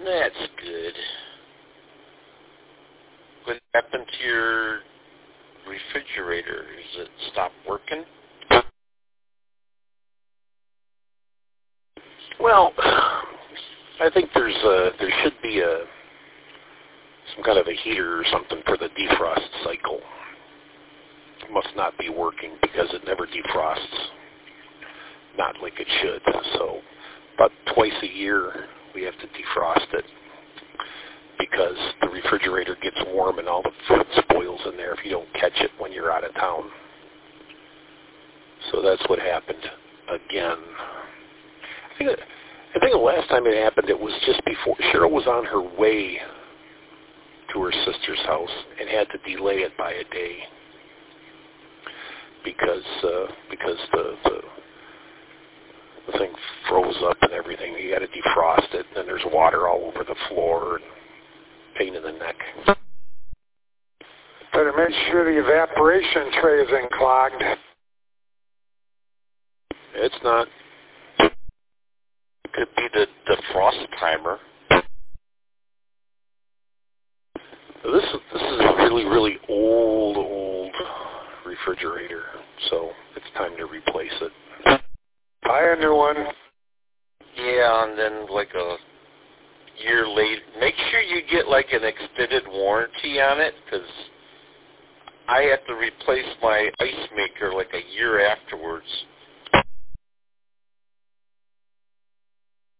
That's good. What happened to your refrigerator? Does it stop working? Well, I think there should be some kind of a heater or something for the defrost cycle. It must not be working because it never defrosts, not like it should. So about twice a year we have to defrost it because the refrigerator gets warm and all the food spoils in there if you don't catch it when you're out of town. So that's what happened again. I think the last time it happened, it was just before Cheryl was on her way to her sister's house and had to delay it by a day because the thing froze up and everything. You got to defrost it, and then there's water all over the floor and pain in the neck. Better make sure the evaporation tray isn't clogged. It's not. It could be the frost timer. This is a really, really old refrigerator, so it's time to replace it. Buy a new one. Yeah, and then like a year later, make sure you get like an extended warranty on it, because I had to replace my ice maker like a year afterwards.